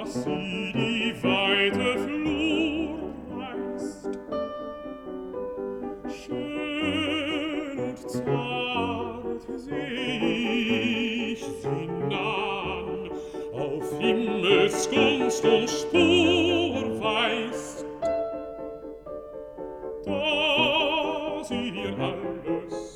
sie die weite Flur reist. Schön und zart seh ich sie nahen, auf Himmelsgunst und Spur weist, da sie ihr alles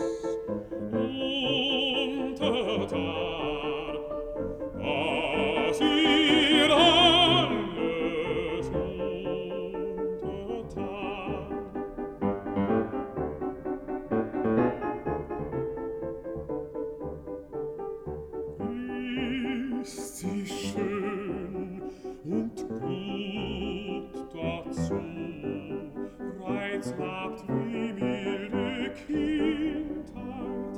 untertan, da sie ihr alles untertan. Ist sie schön und gut dazu, reizhaft wie milde Kindheit,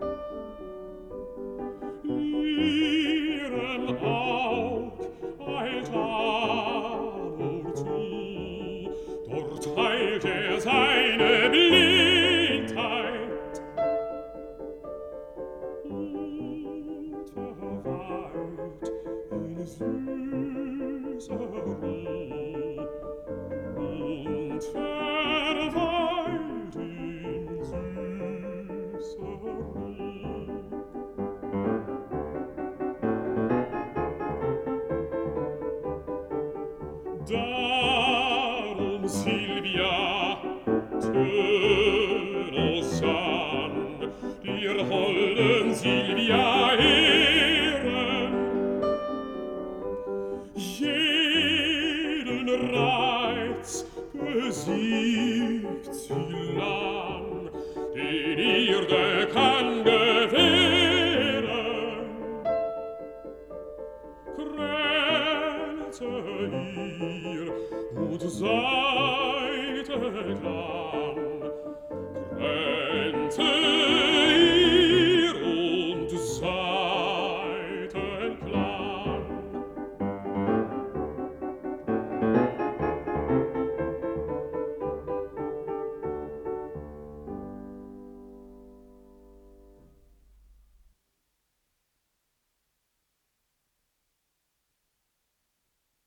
ihrem Aug eilt Amor zu, dort heilt seine Blindheit und verweilt in süßer Ruh und verweilt in süßer Ruh. Darum, Silvia, tön o sann, dir holden Silvia ehren, jeden Reiz besiegt sie lang, den ihr der kann gewähren. Kränze ihr und Seite klang, Kränze